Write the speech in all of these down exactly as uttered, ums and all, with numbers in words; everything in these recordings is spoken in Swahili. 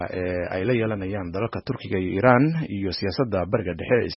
ay la yeelanayaan dalalka Turkiga iyo Iran iyo siyaasadda bariga dhexe.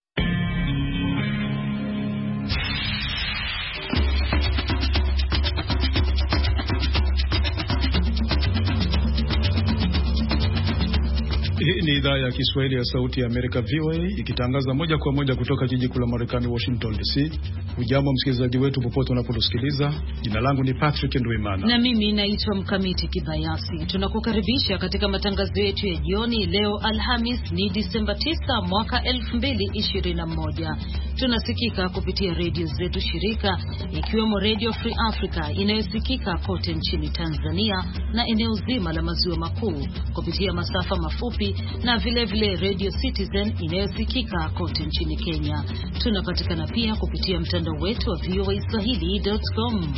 Hii ni idhaa ya Kiswahili ya Sauti ya Amerika V O A ikitangaza moja kwa moja kutoka jiji kuu la Marekani Washington D C. Hujambo msikilizaji wetu popote unapotusikiliza. Jina langu ni Patrick Ndwimana. Na mimi naitwa Mkamiti Kibayasi. Tunakukaribisha katika matangazo yetu ya jioni leo Alhamis ni Disemba tisa mwaka elfu mbili ishirini na moja. Tunasikika kupitia redio zetu shirika ikiwemo Radio Free Africa inayosikika kote nchini Tanzania na eneo zima la maziwa makuu kupitia masafa mafupi na vile vile Radio Citizen inayosikika kote nchini Kenya. Tunapatikana pia kupitia mtandao wetu wa v o a swahili dot com.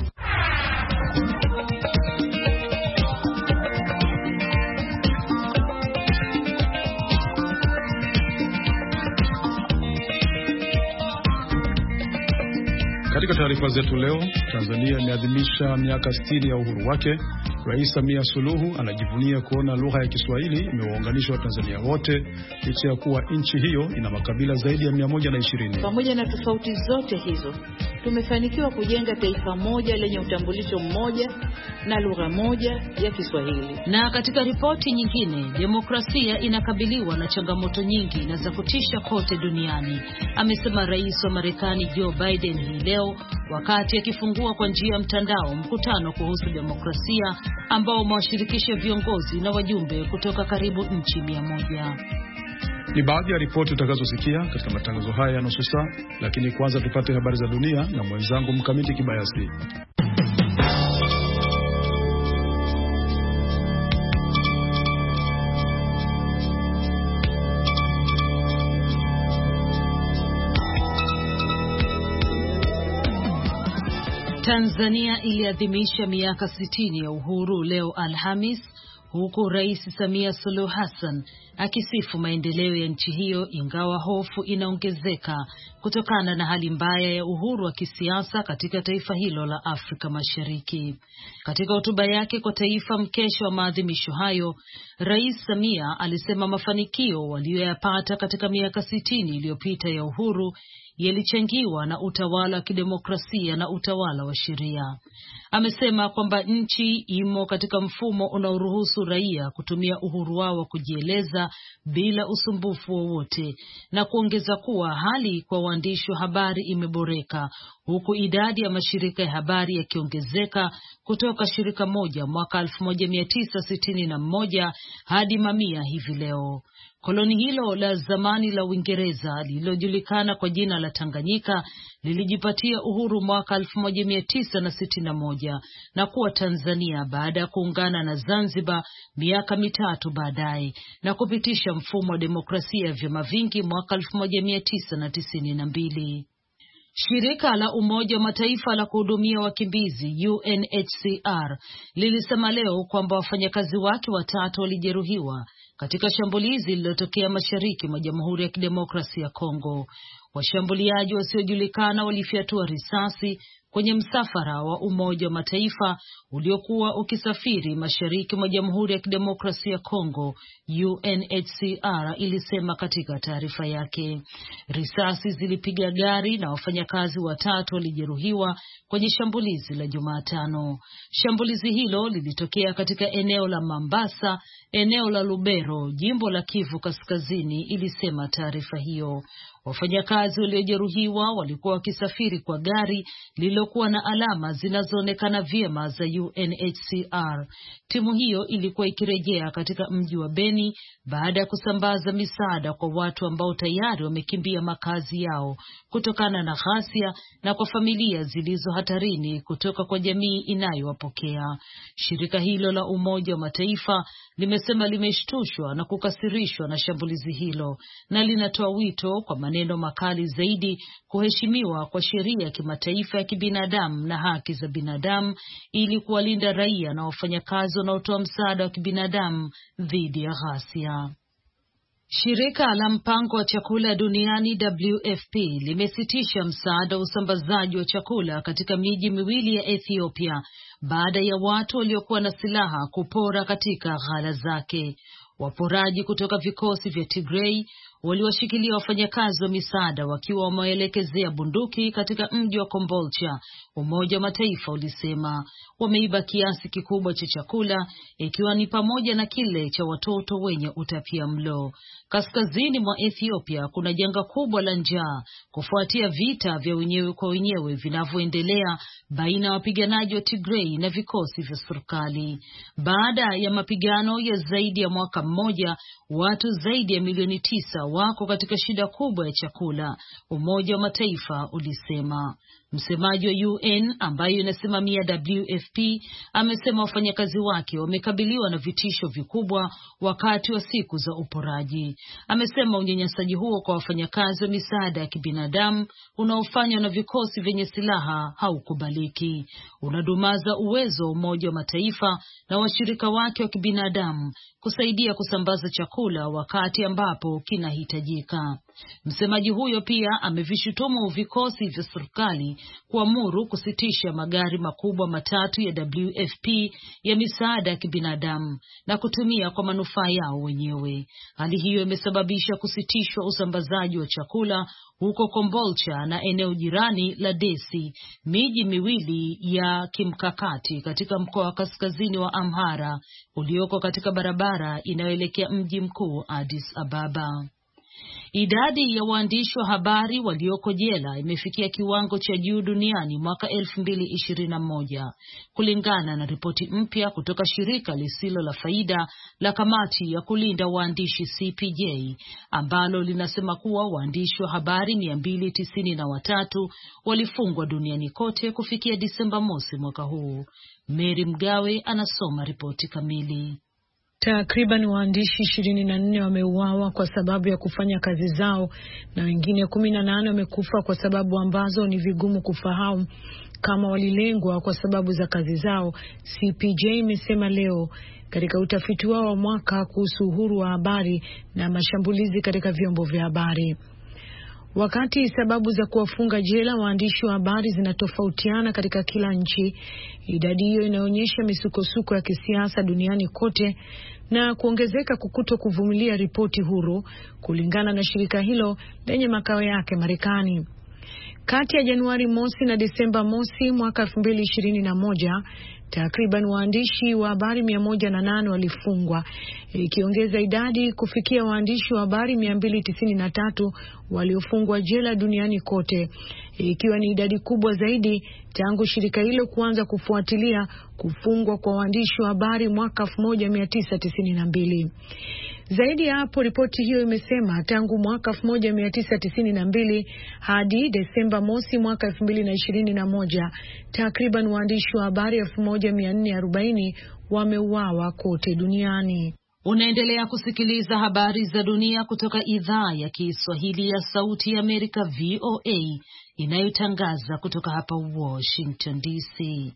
Katika taarifa zetu leo, Tanzania imeadhimisha miaka sitini ya uhuru wake. Rais Samia Suluhu anajivunia kuona lugha ya Kiswahili imewaunganisha Watanzania wote licha ya kuwa nchi hiyo ina makabila zaidi ya mia moja na ishirini. Pamoja na tofauti zote hizo, tumefanikiwa kujenga taifa moja lenye utambulisho mmoja na lugha moja ya Kiswahili. Na katika ripoti nyingine, demokrasia inakabiliwa na changamoto nyingi na za kutisha kote duniani, amesema Rais wa Marekani Joe Biden hii leo wakati akifungua kwa njia ya mtandao mkutano kuhusu demokrasia ambao umewashirikisha viongozi na wajumbe kutoka karibu nchi mia moja. Ni baadhi ya ripoti utakazosikia katika matangazo haya ya nusu saa, lakini kwanza tupate habari za dunia na mwenzangu Mkamiti Kibayasi. Tanzania iliadhimisha miaka sitini ya uhuru leo Alhamis, huku Rais Samia Suluhu Hassan akisifu maendeleo ya nchi hiyo, ingawa hofu inaongezeka kutokana na hali mbaya ya uhuru wa kisiasa katika taifa hilo la Afrika Mashariki. Katika hotuba yake kwa taifa mkesha wa maadhimisho hayo, Rais Samia alisema mafanikio waliyoyapata katika miaka sitini iliyopita ya uhuru yalichangiwa na utawala wa kidemokrasia na utawala wa sheria. Amesema kwamba nchi imo katika mfumo unaoruhusu raia kutumia uhuru wao wa kujieleza bila usumbufu wowote, na kuongeza kuwa hali kwa waandishi wa habari imeboreka, huku idadi ya mashirika ya habari yakiongezeka kutoka shirika moja mwaka elfu moja mia tisa sitini na moja hadi mamia hivi leo. Koloni hilo la zamani la Uingereza lililojulikana kwa jina la Tanganyika lilijipatia uhuru mwaka elfu moja mia tisa sitini na moja na kuwa Tanzania baada ya kuungana na Zanzibar miaka mitatu baadaye na kupitisha mfumo wa demokrasia ya vyama vingi mwaka elfu moja mia tisa tisini na mbili. Shirika la Umoja wa Mataifa la kuhudumia wakimbizi U N H C R lilisema leo kwamba wafanyakazi wake watatu walijeruhiwa katika shambulizi lililotokea mashariki mwa Jamhuri ya Kidemokrasia ya Kongo. Washambuliaji wasiojulikana walifyatua risasi kwenye msafara wa Umoja wa Mataifa uliokuwa ukisafiri mashariki mwa Jamhuri ya Kidemokrasia ya Kongo, U N H C R ilisema katika taarifa yake. Risasi zilipiga gari na wafanyakazi watatu walijeruhiwa kwenye shambulizi la Jumatano. Shambulizi hilo lilitokea katika eneo la Mambasa, eneo la Lubero, jimbo la Kivu Kaskazini, ilisema taarifa hiyo. Wafanyakazi waliojeruhiwa walikuwa wakisafiri kwa gari lililokuwa na alama zinazoonekana vyema za U N H C R. Timu hiyo ilikuwa ikirejea katika mji wa Beni baada ya kusambaza misaada kwa watu ambao tayari wamekimbia makazi yao kutokana na ghasia na kwa familia zilizo hatarini kutoka kwa jamii inayowapokea. Shirika hilo la Umoja wa Mataifa limesema limeshtushwa na kukasirishwa na shambulizi hilo na linatoa wito kwa maneno makali zaidi kuheshimiwa kwa sheria ya kimataifa ya kibinadamu na haki za binadamu ili kuwalinda raia na wafanyakazi wanaotoa msaada wa kibinadamu dhidi ya ghasia. Shirika la mpango wa chakula duniani W F P limesitisha msaada wa usambazaji wa chakula katika miji miwili ya Ethiopia baada ya watu waliokuwa na silaha kupora katika ghala zake. Waporaji kutoka vikosi vya Tigray waliwashikilia wafanyakazi wa misaada wakiwa wameelekezea bunduki katika mji wa Kombolcha. Umoja wa Mataifa ulisema wameiba kiasi kikubwa cha chakula, ikiwa ni pamoja na kile cha watoto wenye utapiamlo. Kaskazini mwa Ethiopia kuna janga kubwa la njaa kufuatia vita vya wenyewe kwa wenyewe vinavyoendelea baina ya wapiganaji wa Tigray na vikosi vya serikali. Baada ya mapigano ya zaidi ya mwaka mmoja, watu zaidi ya milioni tisa wako katika shida kubwa ya chakula, Umoja wa Mataifa ulisema. Msemaji wa U N ambayo inasimamia W F P amesema wafanyakazi wake wamekabiliwa na vitisho vikubwa wakati wa siku za uporaji. Amesema unyanyasaji huo kwa wafanyakazi wa misaada ya kibinadamu unaofanywa na vikosi vyenye silaha haukubaliki. Unadumaza uwezo wa Umoja wa Mataifa na washirika wake wa kibinadamu kusaidia kusambaza chakula wakati ambapo kinahitajika. Msemaji huyo pia amevishutumu vikosi vya serikali kuamuru kusitisha magari makubwa matatu ya W F P ya misaada ya kibinadamu na kutumia kwa manufaa yao wenyewe. Hali hiyo imesababisha kusitishwa usambazaji wa chakula huko Kombolcha na eneo jirani la Desi, miji miwili ya kimkakati katika mkoa wa kaskazini wa Amhara ulioko katika barabara inayoelekea mji mkuu Addis Ababa. Idadi ya waandishi wa habari walioko jela imefikia kiwango cha juu duniani mwaka elfu mbili ishirini na moja, kulingana na ripoti mpya kutoka shirika lisilo la faida la kamati ya kulinda waandishi C P J, ambalo linasema kuwa waandishi wa habari mia mbili tisini na watatu walifungwa duniani kote kufikia Disemba mosi mwaka huu. Mary Mgawe anasoma ripoti kamili. Takriban waandishi ishirini na nne wameuawa kwa sababu ya kufanya kazi zao na wengine kumi na nane wamekufa kwa sababu ambazo ni vigumu kufahamu kama walilengwa kwa sababu za kazi zao, C P J imesema leo katika utafiti wao wa mwaka kuhusu uhuru wa habari na mashambulizi katika vyombo vya habari. Wakati sababu za kuwafunga jela waandishi wa habari zinatofautiana katika kila nchi, idadi hiyo inaonyesha misukosuko ya kisiasa duniani kote na kuongezeka kukuto kuvumilia ripoti huru, kulingana na shirika hilo lenye makao yake Marekani. Kati ya Januari mosi na Desemba mosi mwaka elfu mbili ishirini na moja, takriban waandishi wa habari mia moja na nane walifungwa, ikiongeza idadi kufikia waandishi wa habari mia mbili tisini na tatu waliofungwa jela duniani kote, ikiwa ni idadi kubwa zaidi tangu shirika hilo kuanza kufuatilia kufungwa kwa waandishi wa habari mwaka elfu moja mia tisa tisini na mbili. Zaidi ya hapo, ripoti hiyo imesema tangu mwaka elfu moja mia tisa tisini na mbili hadi Desemba mosi mwaka elfu mbili ishirini na moja, takriban waandishi wa habari elfu moja mia nne arobaini wameuawa kote duniani. Unaendelea kusikiliza habari za dunia kutoka idhaa ya Kiswahili ya Sauti ya Amerika V O A inayotangaza kutoka hapa Washington D C.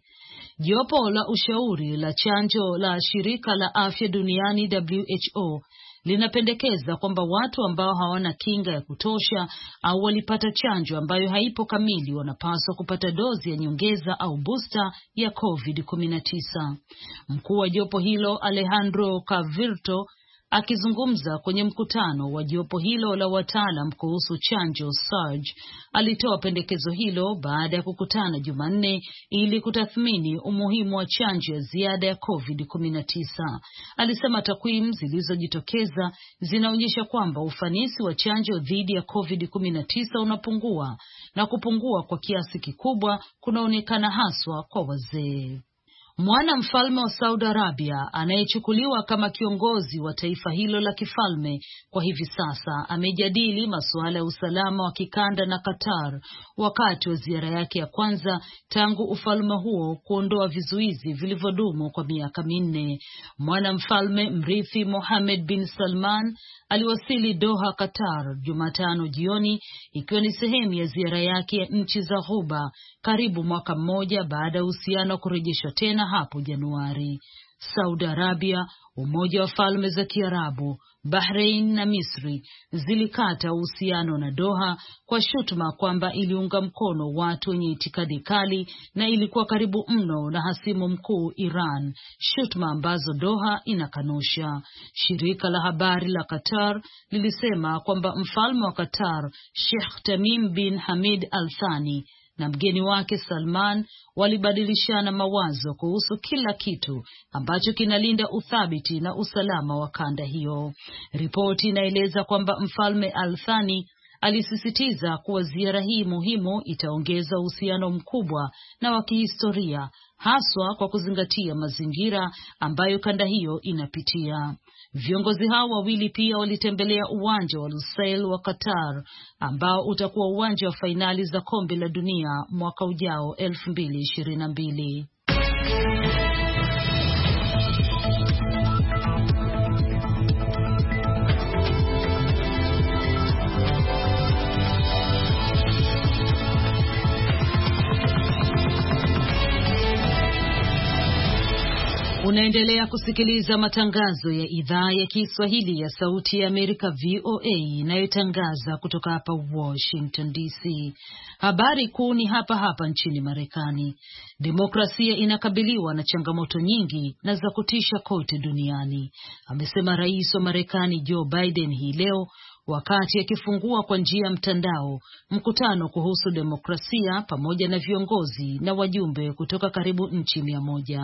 Jopo la ushauri la chanjo la shirika la afya duniani W H O linapendekeza kwamba watu ambao hawana kinga ya kutosha au walipata chanjo ambayo haipo kamili wanapaswa kupata dozi ya nyongeza au booster ya COVID kumi na tisa. Mkuu wa jopo hilo Alejandro Cavirto, akizungumza kwenye mkutano wa jopo hilo la wataalam kuhusu chanjo Surge, alitoa pendekezo hilo baada ya kukutana Jumanne ili kutathmini umuhimu wa chanjo ya ziada ya COVID kumi na tisa. Alisema takwimu zilizojitokeza zinaonyesha kwamba ufanisi wa chanjo dhidi ya COVID kumi na tisa unapungua na kupungua kwa kiasi kikubwa kunaonekana haswa kwa wazee. Mwana mfalme wa Saudi Arabia anayechukuliwa kama kiongozi wa taifa hilo la kifalme kwa hivi sasa amejadili masuala ya usalama wa kikanda na Qatar wakati wa ziara yake ya kwanza tangu ufalme huo kuondoa vizuizi vilivyodumu kwa miaka minne. Mwana mfalme mrithi Mohammed bin Salman aliwasili Doha, Qatar Jumatano jioni, ikiwa ni sehemu ya ziara yake ya nchi za Ghuba karibu mwaka mmoja baada ya uhusiano kurejeshwa tena hapo Januari. Saudi Arabia, Umoja wa Falme za Kiarabu, Bahrain na Misri zilikata uhusiano na Doha kwa shutuma kwamba iliunga mkono watu wenye itikadi kali na ilikuwa karibu mno na hasimu mkuu Iran, shutuma ambazo Doha inakanusha. Shirika la habari la Qatar lilisema kwamba mfalme wa Qatar, Sheikh Tamim bin Hamid Al Thani, na mgeni wake Salman walibadilishana mawazo kuhusu kila kitu ambacho kinalinda uthabiti na usalama wa kanda hiyo. Ripoti inaeleza kwamba mfalme Al Thani alisisitiza kuwa ziara hii muhimu itaongeza uhusiano mkubwa na wa kihistoria, haswa kwa kuzingatia mazingira ambayo kanda hiyo inapitia. Viongozi hao wawili pia walitembelea uwanja wa Lusail wa Qatar, ambao utakuwa uwanja wa fainali za kombe la dunia mwaka ujao elfu mbili ishirini na mbili. Unaendelea kusikiliza matangazo ya idhaa ya Kiswahili ya Sauti ya Amerika V O A inayotangaza kutoka hapa Washington D C. Habari kuu ni hapa hapa nchini Marekani. Demokrasia inakabiliwa na changamoto nyingi na za kutisha kote duniani, amesema Rais wa Marekani Joe Biden hii leo wakati akifungua kwa njia ya mtandao mkutano kuhusu demokrasia pamoja na viongozi na wajumbe kutoka karibu nchi mia moja.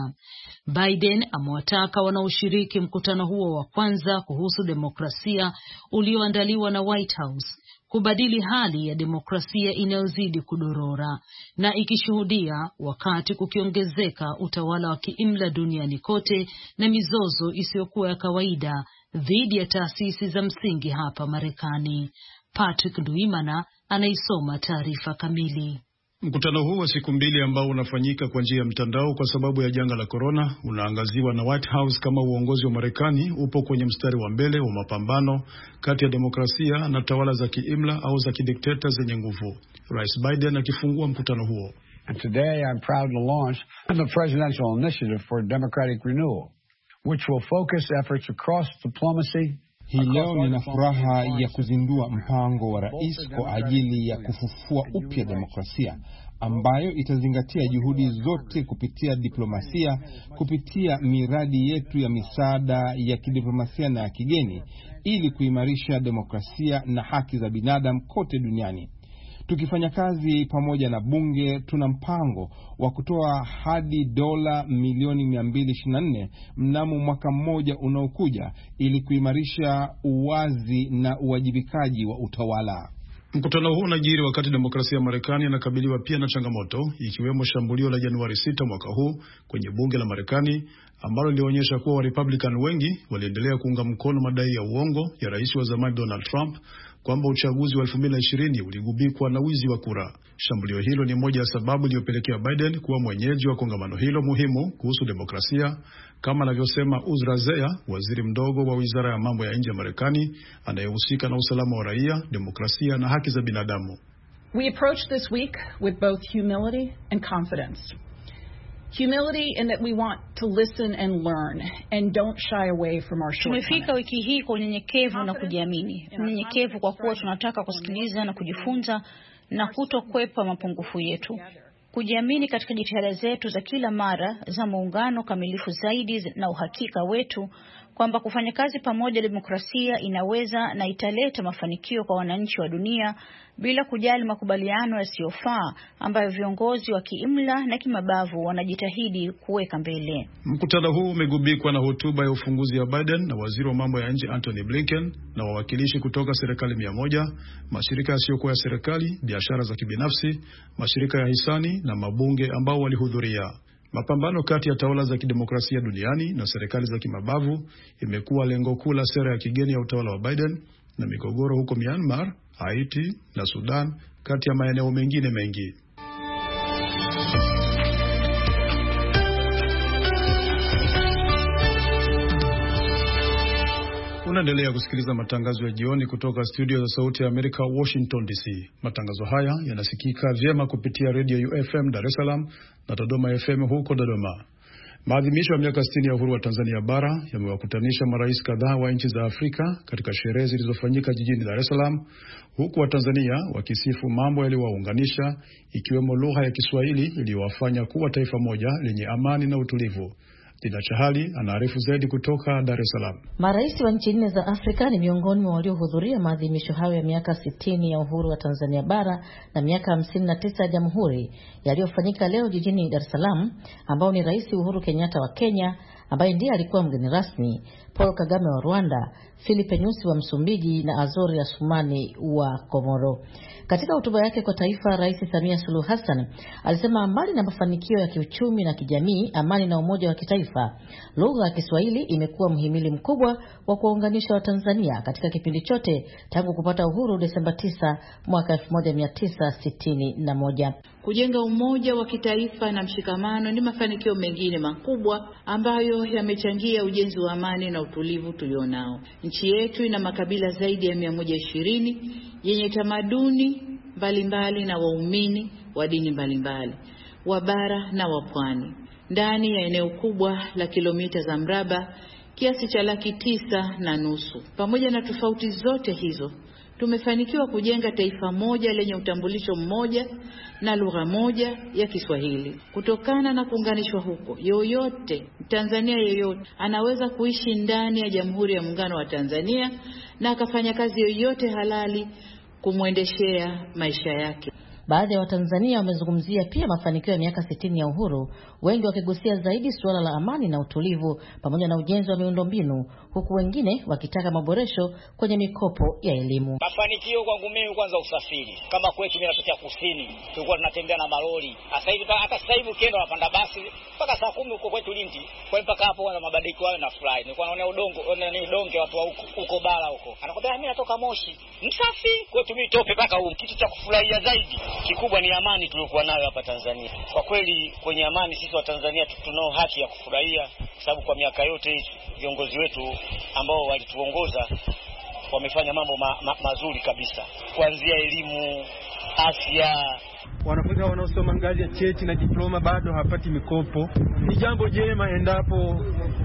Biden amewataka wanaoshiriki mkutano huo wa kwanza kuhusu demokrasia ulioandaliwa na White House kubadili hali ya demokrasia inayozidi kudorora na ikishuhudia wakati kukiongezeka utawala wa kiimla duniani kote na mizozo isiyokuwa ya kawaida dhidi ya taasisi za msingi hapa Marekani. Patrick Nduimana anaisoma taarifa kamili. Mkutano huu wa siku mbili ambao unafanyika kwa njia ya mtandao kwa sababu ya janga la corona unaangaziwa na White House kama uongozi wa Marekani upo kwenye mstari wa mbele wa mapambano kati ya demokrasia na tawala za kiimla au za kidikteta zenye nguvu. Rais Biden akifungua mkutano huo. And today I'm proud to launch the Presidential Initiative for Democratic Renewal, which will focus efforts across diplomacy. Hii leo nina furaha ya kuzindua mpango wa rais kwa ajili ya kufufua upya demokrasia, ambayo itazingatia juhudi zote kupitia diplomasia, kupitia miradi yetu ya misaada ya kidiplomasia na ya kigeni, ili kuimarisha demokrasia na haki za binadamu kote duniani. Tukifanya kazi pamoja na bunge, tuna mpango wa kutoa hadi dola milioni mia mbili ishirini na nne mnamo mwaka mmoja unaokuja ili kuimarisha uwazi na uwajibikaji wa utawala. Mkutano huu unajiri wakati demokrasia ya Marekani inakabiliwa pia na changamoto, ikiwemo shambulio la Januari sita mwaka huu kwenye bunge la Marekani ambalo lilionyesha kuwa wa Republican wengi waliendelea kuunga mkono madai ya uongo ya rais wa zamani Donald Trump kwamba uchaguzi wa elfu mbili na ishirini uligubikwa na wizi wa kura. Shambulio hilo ni moja ya sababu iliyopelekea Biden kuwa mwenyeji wa kongamano hilo muhimu kuhusu demokrasia, kama anavyosema Uzra Zeya, waziri mdogo wa Wizara ya Mambo ya Nje ya Marekani anayehusika na usalama wa raia, demokrasia na haki za binadamu. We approach this week with both humility and confidence. Humility in that we want to listen and learn and don't shy away from our shortcomings. Tumefika wiki hii kwa unyenyekevu na kujiamini. Unyenyekevu kwa kuwa tunataka kusikiliza na kujifunza na kutokwepa mapungufu yetu. Kujiamini katika jitihada zetu za kila mara za muungano kamilifu zaidi na uhakika wetu kwamba kufanya kazi pamoja demokrasia inaweza na italeta mafanikio kwa wananchi wa dunia bila kujali makubaliano yasiyofaa ambayo viongozi wa kiimla na kimabavu wanajitahidi kuweka mbele. Mkutano huu umegubikwa na hotuba ya ufunguzi ya Biden na waziri wa mambo ya nje Antony Blinken na wawakilishi kutoka serikali mia moja, mashirika yasiyokuwa ya serikali, biashara za kibinafsi, mashirika ya hisani na mabunge ambao walihudhuria. Mapambano kati ya tawala za kidemokrasia duniani na serikali za kimabavu imekuwa lengo kuu la sera ya kigeni ya utawala wa Biden, na migogoro huko Myanmar, Haiti na Sudan kati ya maeneo mengine mengi. Unaendelea kusikiliza matangazo ya jioni kutoka studio za Sauti ya Amerika, Washington D C. Matangazo haya yanasikika vyema kupitia Radio U F M Dar es Salaam na Dodoma F M huko Dodoma. Maadhimisho ya miaka sitini ya uhuru wa Tanzania bara yamewakutanisha marais kadhaa wa nchi za Afrika katika sherehe zilizofanyika jijini Dar es Salaam, huku wa Tanzania wakisifu mambo yaliyowaunganisha ikiwemo lugha ya Kiswahili iliyowafanya kuwa taifa moja lenye amani na utulivu. Dina Chahali anaarifu zaidi kutoka Dar es Salaam. Marais wa nchi nne za Afrika ni miongoni mwa waliohudhuria maadhimisho hayo ya miaka sitini ya uhuru wa Tanzania bara na miaka hamsini na tisa ya jamhuri yaliyofanyika leo jijini Dar es Salaam, ambao ni Rais Uhuru Kenyatta wa Kenya ambaye ndiye alikuwa mgeni rasmi, Paul Kagame wa Rwanda, Philippe Nyusi wa Msumbiji na Azori Assoumani wa Komoro. Katika hotuba yake kwa taifa, Rais Samia Suluhu Hassan alisema mbali na mafanikio ya kiuchumi na kijamii, amani na umoja wa kitaifa, lugha ya Kiswahili imekuwa mhimili mkubwa wa kuwaunganisha Watanzania katika kipindi chote tangu kupata uhuru Desemba tisa mwaka elfu moja mia tisa sitini na moja. Kujenga umoja wa kitaifa na mshikamano ni mafanikio mengine makubwa ambayo yamechangia ujenzi wa amani na utulivu tulionao. Nchi yetu ina makabila zaidi ya mia moja ishirini yenye tamaduni mbalimbali na waumini wa dini mbalimbali, wa bara na wa pwani, ndani ya eneo kubwa la kilomita za mraba kiasi cha laki tisa na nusu. Pamoja na tofauti zote hizo, tumefanikiwa kujenga taifa moja lenye utambulisho mmoja na lugha moja ya Kiswahili. Kutokana na kuunganishwa huko, yoyote Tanzania yoyote anaweza kuishi ndani ya Jamhuri ya Muungano wa Tanzania na akafanya kazi yoyote halali kumwendeshea maisha yake. Baadhi ya Watanzania wamezungumzia pia mafanikio ya miaka sitini ya uhuru, wengi wakigusia zaidi suala la amani na utulivu pamoja na ujenzi wa miundombinu, huku wengine wakitaka maboresho kwenye mikopo ya elimu. Mafanikio kwangu mimi kwanza usafiri. Kama kwetu mimi natokea kusini, tulikuwa tunatembea na malori. Sasa hivi hata sasa hivi ukienda unapanda basi mpaka saa kumi huko kwetu Lindi. Kwa mpaka hapo wana mabadiliko hayo na fly. Nilikuwa naona udongo, ni donge watu wa huko, huko bara huko. Anakwambia mimi natoka Moshi. Msafi. Kwetu mimi tope mpaka huko. Kitu cha kufurahia zaidi kikubwa ni amani tuliokuwa nayo hapa Tanzania. Kwa kweli kwenye amani sisi wa Tanzania tunao haki ya kufurahia, kwa sababu kwa miaka yote viongozi wetu ambao walituongoza wamefanya mambo ma, ma, mazuri kabisa, kuanzia elimu, afya. Wanafunzi wanaosoma ngazi ya cheti na diploma bado hawapati mikopo. Ni jambo jema endapo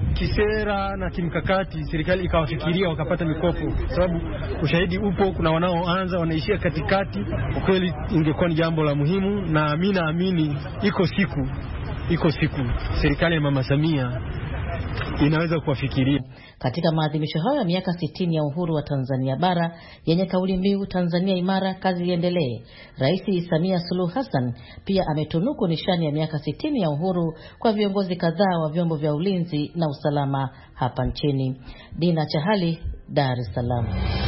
kisera na kimkakati serikali ikawafikiria wakapata mikopo, sababu ushahidi upo, kuna wanaoanza wanaishia katikati. Kwa kweli ingekuwa ni jambo la muhimu, na mimi naamini iko siku iko siku serikali ya Mama Samia inaweza kuwafikiria. Katika maadhimisho hayo ya miaka sitini ya uhuru wa Tanzania bara yenye kauli mbiu Tanzania imara, kazi iendelee, Rais Samia Suluhu Hassan pia ametunuku nishani ya miaka sitini ya uhuru kwa viongozi kadhaa wa vyombo vya ulinzi na usalama hapa nchini. Dina Chahali, Dar es Salaam.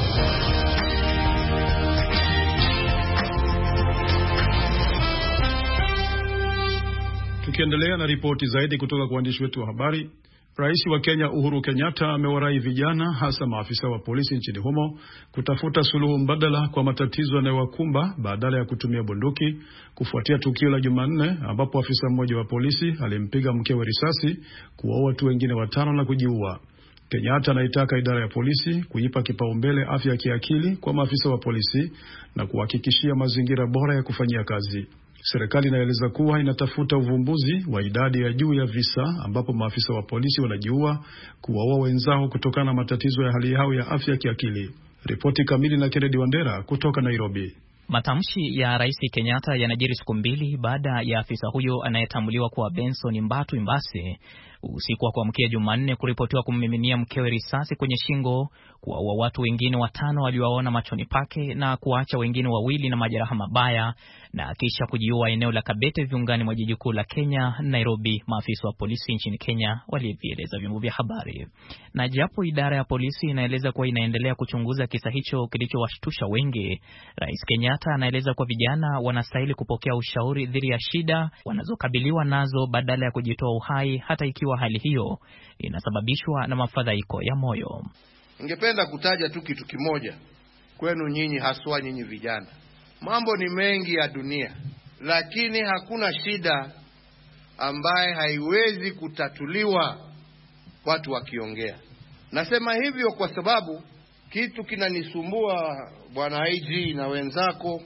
Tukiendelea na ripoti zaidi kutoka kwa waandishi wetu wa habari, Rais wa Kenya Uhuru Kenyatta amewarai vijana, hasa maafisa wa polisi nchini humo, kutafuta suluhu mbadala kwa matatizo yanayowakumba badala ya kutumia bunduki, kufuatia tukio la Jumanne ambapo afisa mmoja wa polisi alimpiga mkewe risasi, kuwaua watu wengine watano na kujiua. Kenyatta anaitaka idara ya polisi kuipa kipaumbele afya ya kiakili kwa maafisa wa polisi na kuhakikishia mazingira bora ya kufanyia kazi. Serikali inaeleza kuwa inatafuta uvumbuzi wa idadi ya juu ya visa ambapo maafisa wa polisi wanajiua, kuwaua wenzao kutokana na matatizo ya hali yao ya afya ya kiakili. Ripoti kamili na Kennedy Wandera kutoka Nairobi. Matamshi ya Rais Kenyatta yanajiri siku mbili baada ya afisa huyo anayetambuliwa kwa Benson Mbatu Mbasi usiku wa kuamkia Jumanne kuripotiwa kummiminia mkewe risasi kwenye shingo, kuwaua watu wengine watano waliowaona machoni pake na kuacha wengine wawili na majeraha mabaya, na kisha kujiua eneo la Kabete viungani mwa jiji kuu la Kenya, Nairobi, maafisa wa polisi nchini Kenya walieleza vyombo vya habari. Na japo idara ya polisi inaeleza kuwa inaendelea kuchunguza kisa hicho kilichowashtusha wengi, Rais Kenyatta anaeleza kwa vijana wanastahili kupokea ushauri dhidi ya shida wanazokabiliwa nazo badala ya kujitoa uhai, hata ikiwa hali hiyo inasababishwa na mafadhaiko ya moyo. Ningependa kutaja tu kitu kimoja kwenu nyinyi, haswa nyinyi vijana. Mambo ni mengi ya dunia, lakini hakuna shida ambaye haiwezi kutatuliwa watu wakiongea. Nasema hivyo kwa sababu kitu kinanisumbua bwana I G na wenzako,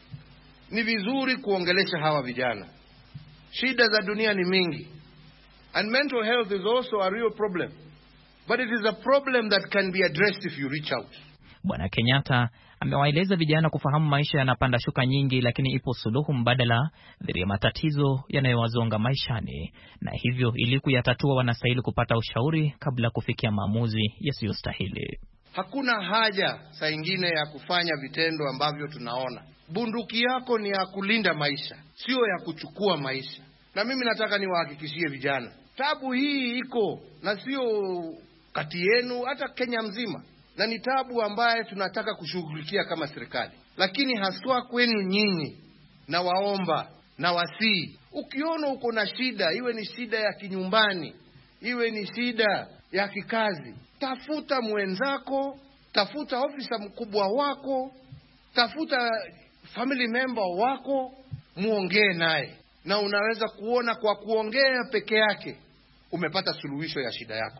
ni vizuri kuongelesha hawa vijana. Shida za dunia ni mingi, And mental health is also a real problem. But it is a problem that can be addressed if you reach out. Bwana Kenyatta amewaeleza vijana kufahamu maisha yanapanda shuka nyingi, lakini ipo suluhu mbadala dhidi ya matatizo yanayowazonga maishani, na hivyo ili kuyatatua wanastahili kupata ushauri kabla kufikia maamuzi yasiyostahili. Hakuna haja saa nyingine ya kufanya vitendo ambavyo tunaona. Bunduki yako ni ya kulinda maisha, sio ya kuchukua maisha. Na mimi nataka niwahakikishie vijana, tabu hii iko na sio kati yenu, hata Kenya mzima. Na ni tabu ambaye tunataka kushughulikia kama serikali. Lakini haswa kwenu nyinyi, na waomba na wasii, ukiona uko na shida, iwe ni shida ya kinyumbani, iwe ni shida ya kikazi, tafuta mwenzako, tafuta ofisa mkubwa wako, tafuta family member wako, muongee naye. Na unaweza kuona kwa kuongea peke yake umepata suluhisho ya shida yako.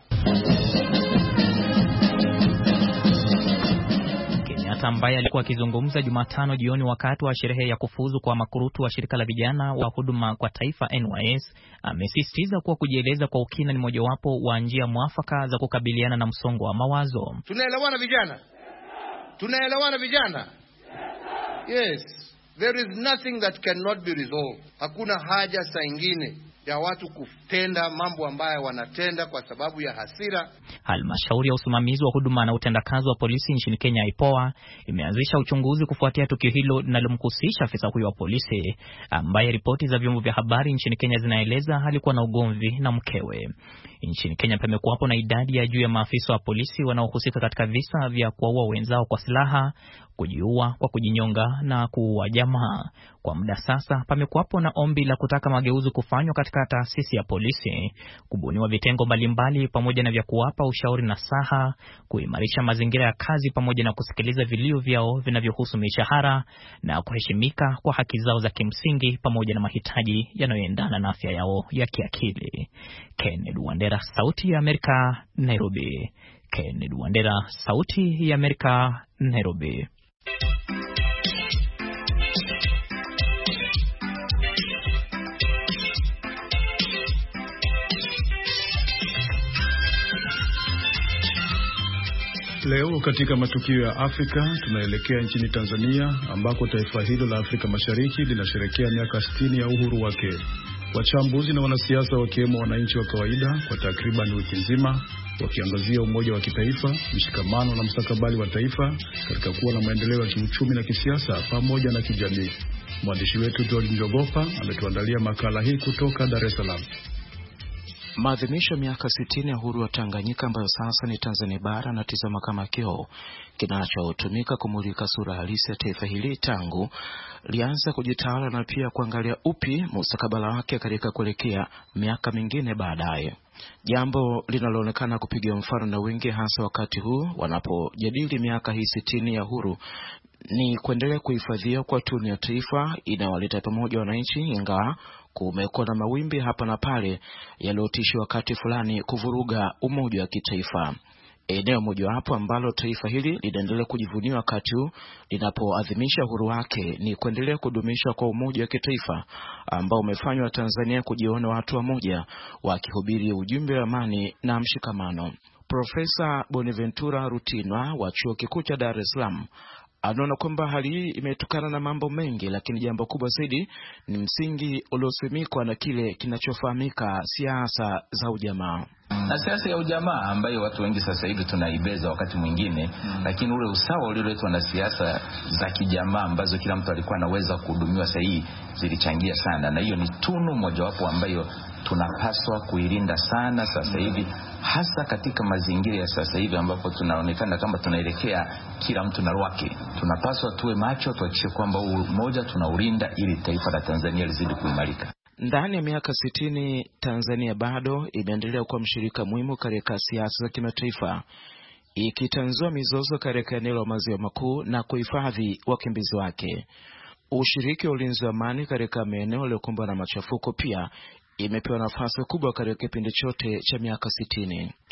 Kenyatta ambaye alikuwa akizungumza Jumatano jioni wakati wa sherehe ya kufuzu kwa makurutu wa shirika la vijana wa huduma kwa taifa N Y S, amesisitiza kuwa kujieleza kwa ukina ni mojawapo wa njia mwafaka za kukabiliana na msongo wa mawazo. Tunaelewana vijana? Tunaelewana vijana? Yes. There is nothing that cannot be resolved. Hakuna haja saa nyingine ya watu kutenda mambo ambayo wanatenda kwa sababu ya hasira. Halmashauri ya usimamizi wa huduma na utendakazi wa polisi nchini Kenya I P O A imeanzisha uchunguzi kufuatia tukio hilo linalomhusisha afisa huyo wa polisi ambaye ripoti za vyombo vya habari nchini Kenya zinaeleza alikuwa na ugomvi na mkewe. Nchini Kenya pamekuwapo na idadi ya juu ya maafisa wa polisi wanaohusika katika visa vya kuwaua wenzao kwa silaha, kujiua kwa kujinyonga na kuua jamaa. Kwa muda sasa pamekuwapo na ombi la kutaka mageuzi kufanywa katika taasisi ya polisi, kubuniwa vitengo mbalimbali pamoja na vya kuwapa ushauri na saha, kuimarisha mazingira ya kazi pamoja na kusikiliza vilio vyao vinavyohusu mishahara na kuheshimika kwa haki zao za kimsingi pamoja na mahitaji yanayoendana na afya yao ya kiakili. Kennedy Wandera, Sauti ya Amerika, Nairobi. Kennedy Wandera, Sauti ya Amerika, Nairobi. Leo katika matukio ya Afrika tunaelekea nchini Tanzania ambako taifa hilo la Afrika Mashariki linasherehekea miaka sitini ya uhuru wake. Wachambuzi na wanasiasa wakiwemo wananchi wa kawaida kwa takriban wiki nzima wakiangazia umoja wa kitaifa, mshikamano na mstakabali wa taifa katika kuwa na maendeleo ya kiuchumi na kisiasa pamoja na kijamii. Mwandishi wetu George Njogopa ametuandalia makala hii kutoka Dar es Salaam. Maadhimisho miaka sitini ya uhuru wa Tanganyika ambayo sasa ni Tanzania bara na tizama kama kioo kinachotumika kumulika sura halisi ya taifa hili tangu lianza kujitawala na pia kuangalia upi mustakabala wake katika kuelekea miaka mingine baadaye. Jambo linaloonekana kupiga mfano na wengi hasa wakati huu wanapojadili miaka hii sitini ya uhuru ni kuendelea kuhifadhiwa kwa tunu ya taifa inawaleta pamoja wananchi, ingawa kumekuwa na mawimbi hapa na pale yaliyotishi wakati fulani kuvuruga umoja wa kitaifa. Eneo moja hapo ambalo taifa hili linaendelea kujivunia wakati huu linapoadhimisha uhuru wake ni kuendelea kudumisha kwa umoja wa kitaifa ambao umefanywa Tanzania kujiona watu wa moja wakihubiri ujumbe wa amani na mshikamano. Profesa Bonaventura Rutinwa wa Chuo Kikuu cha Dar es Salaam anaona kwamba hali hii imetokana na mambo mengi, lakini jambo kubwa zaidi ni msingi uliosimikwa na kile kinachofahamika siasa za ujamaa. Na siasa ya ujamaa ambayo watu wengi sasa hivi tunaibeza wakati mwingine, mm. lakini ule usawa ulioletwa na siasa za kijamaa ambazo kila mtu alikuwa anaweza kuhudumiwa sahihi zilichangia sana, na hiyo ni tunu mojawapo ambayo tunapaswa kuilinda sana sasa hivi, hasa katika mazingira ya sasa hivi ambapo tunaonekana kama tunaelekea kila mtu na lwake. Tunapaswa tuwe macho, tuhakikishe kwamba umoja tunaulinda ili taifa la Tanzania lizidi kuimarika. Ndani ya miaka sitini Tanzania bado imeendelea kuwa mshirika muhimu katika siasa za kimataifa, ikitanzua mizozo katika eneo la maziwa makuu na kuhifadhi wakimbizi wake. Ushiriki wa ulinzi wa amani katika maeneo yaliyokumbwa na machafuko pia imepewa nafasi kubwa katika kipindi chote cha miaka sitini.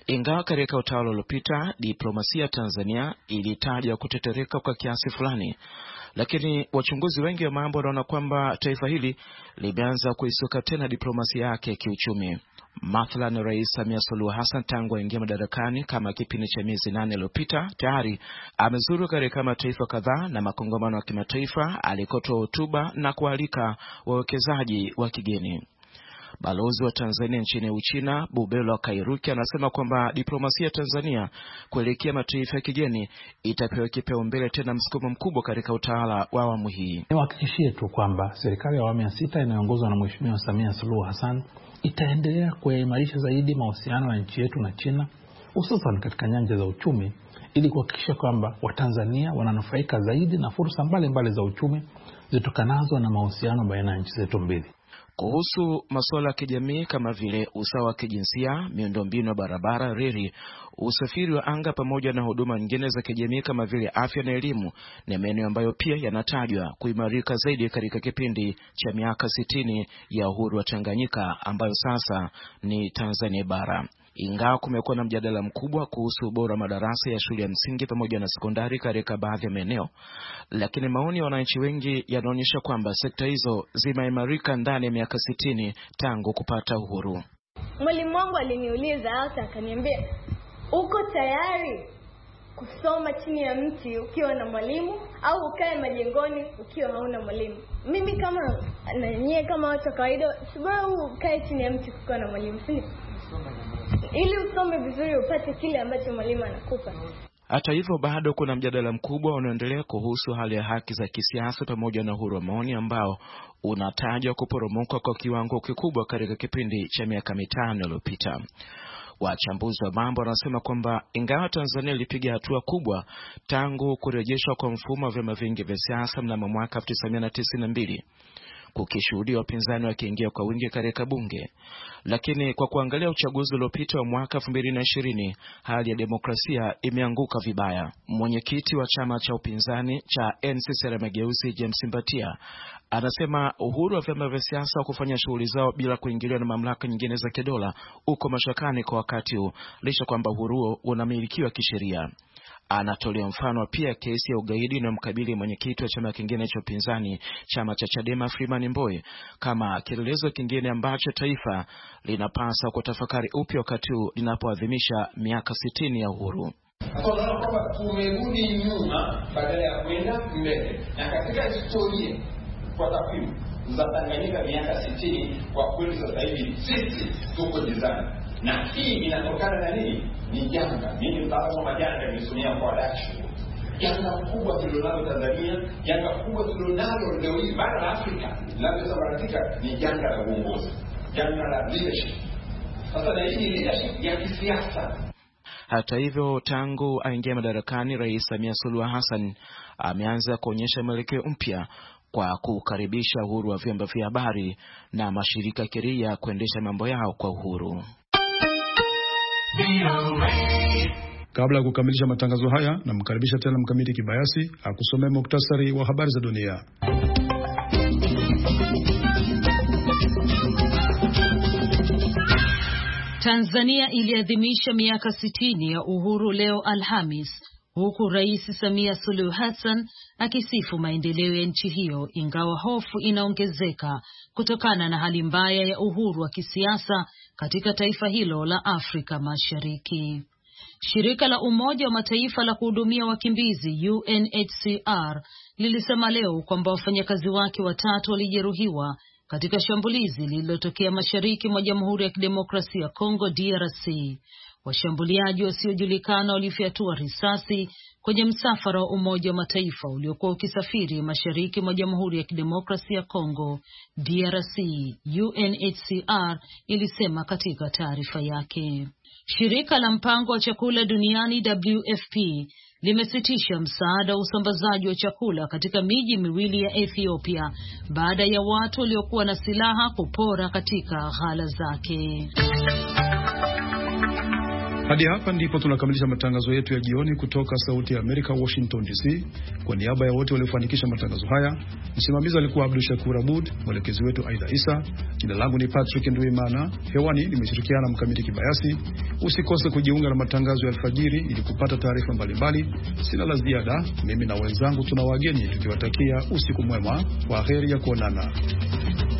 Ingawa katika utawala uliopita diplomasia Tanzania ilitaja kutetereka kwa kiasi fulani, lakini wachunguzi wengi wa mambo wanaona kwamba taifa hili limeanza kuisuka tena diplomasia yake kiuchumi. Mathalan, Rais Samia Suluhu Hassan tangu aingia madarakani kama kipindi cha miezi nane iliyopita tayari amezuru katika mataifa kadhaa na makongamano ya kimataifa alikotoa hotuba na kualika wawekezaji wa kigeni. Balozi wa Tanzania nchini Uchina, Bubelo Kairuki, anasema kwamba diplomasia ya Tanzania kuelekea mataifa ya kigeni itapewa kipaumbele tena msukumo mkubwa katika utawala wa awamu hii. Niwahakikishie tu kwamba serikali ya awamu ya sita inayoongozwa na Mheshimiwa Samia Suluhu Hassan itaendelea kuimarisha zaidi mahusiano ya nchi yetu na China, hususan katika nyanja za uchumi, ili kuhakikisha kwamba Watanzania wananufaika zaidi na fursa mbalimbali za uchumi zitokanazo na mahusiano baina ya nchi zetu mbili. Kuhusu masuala ya kijamii kama vile usawa wa kijinsia, miundombinu ya barabara, reli, usafiri wa anga pamoja na huduma nyingine za kijamii kama vile afya na elimu, ni maeneo ambayo pia yanatajwa kuimarika zaidi katika kipindi cha miaka sitini ya uhuru wa Tanganyika ambayo sasa ni Tanzania bara. Ingawa kumekuwa na mjadala mkubwa kuhusu ubora madarasa ya shule ya msingi pamoja na sekondari katika baadhi ya maeneo, lakini maoni ya wananchi wengi yanaonyesha kwamba sekta hizo zimeimarika ndani ya miaka sitini tangu kupata uhuru. Mwalimu wangu aliniuliza hata akaniambia, uko tayari kusoma chini ya mti ukiwa na mwalimu au ukae majengoni ukiwa hauna mwalimu? Mimi kama na nyie kama watu kawaida, sababu ukae chini ya mti ukiwa na mwalimu, si ili usome vizuri upate kile ambacho mwalimu anakupa. Hata hivyo bado kuna mjadala mkubwa unaoendelea kuhusu hali ya haki za kisiasa pamoja na uhuru wa maoni ambao unatajwa kuporomoka kwa kiwango kikubwa katika kipindi cha miaka mitano iliyopita. Wachambuzi wa mambo wanasema kwamba ingawa Tanzania ilipiga hatua kubwa tangu kurejeshwa kwa mfumo wa vyama vingi vya siasa mnamo mwaka elfu tisa mia tisini na mbili, kukishuhudia wapinzani wakiingia kwa wingi katika bunge, lakini kwa kuangalia uchaguzi uliopita wa mwaka elfu mbili na ishirini, hali ya demokrasia imeanguka vibaya. Mwenyekiti wa chama cha upinzani cha N C C R Mageuzi, James Mbatia, anasema uhuru wa vyama vya siasa kufanya shughuli zao bila kuingiliwa na mamlaka nyingine za kidola uko mashakani kwa wakati huu, licha kwamba uhuru huo unamilikiwa kisheria. Anatolea mfano pia kesi ya ugaidi na mkabili mwenyekiti wa chama kingine cha upinzani, chama cha Chadema, Freeman Mbowe, kama kielelezo kingine ambacho taifa linapaswa kutafakari upya wakati huu linapoadhimisha miaka sitini ya uhuru. Tunaona kwamba tumerudi nyuma badala ya kwenda mbele, na katika historia kwa takwimu za Tanganyika miaka sitini, kwa kweli sasa hivi sisi tuko jizani. Na hii inatokana na nini? Ni janga. Mimi mtaalamu wa majanga nimesomea kwa dashi. Janga kubwa tulilonalo Tanzania, janga kubwa tulilonalo leo hii bara la Afrika, linalosababisha ni janga la uongozi, janga la leadership. Sasa na hii ni leadership ya kisiasa. Hata hivyo, tangu aingia madarakani, Rais Samia Suluhu Hassan ameanza kuonyesha mwelekeo mpya kwa kukaribisha uhuru wa vyombo vya habari na mashirika ya kiraia kuendesha mambo yao kwa uhuru. Kabla ya kukamilisha matangazo haya, namkaribisha tena Mkamiti Kibayasi akusomea muktasari wa habari za dunia. Tanzania iliadhimisha miaka sitini ya uhuru leo Alhamis, huku Rais Samia Suluhu Hassan akisifu maendeleo ya nchi hiyo, ingawa hofu inaongezeka kutokana na hali mbaya ya uhuru wa kisiasa katika taifa hilo la Afrika Mashariki. Shirika la Umoja wa Mataifa la kuhudumia wakimbizi U N H C R lilisema leo kwamba wafanyakazi wake watatu walijeruhiwa katika shambulizi lililotokea mashariki mwa Jamhuri ya Kidemokrasia ya Kongo D R C. Washambuliaji wasiojulikana walifyatua risasi kwenye msafara wa Umoja wa Mataifa uliokuwa ukisafiri mashariki mwa Jamhuri ya Kidemokrasia ya Kongo D R C, U N H C R ilisema katika taarifa yake. Shirika la Mpango wa Chakula Duniani W F P limesitisha msaada wa usambazaji wa chakula katika miji miwili ya Ethiopia baada ya watu waliokuwa na silaha kupora katika ghala zake. Hadi hapa ndipo tunakamilisha matangazo yetu ya jioni kutoka Sauti ya Amerika, Washington D C. Kwa niaba ya wote waliofanikisha matangazo haya, msimamizi alikuwa Abdul Shakur Abud, mwelekezi wetu Aida Isa. Jina langu ni Patrick Ndwimana. Hewani nimeshirikiana na Mkamiti Kibayasi. Usikose kujiunga na matangazo ya alfajiri ili kupata taarifa mbalimbali. Sina la ziada. Mimi na wenzangu tuna wageni tukiwatakia usiku mwema. Kwaheri ya kuonana.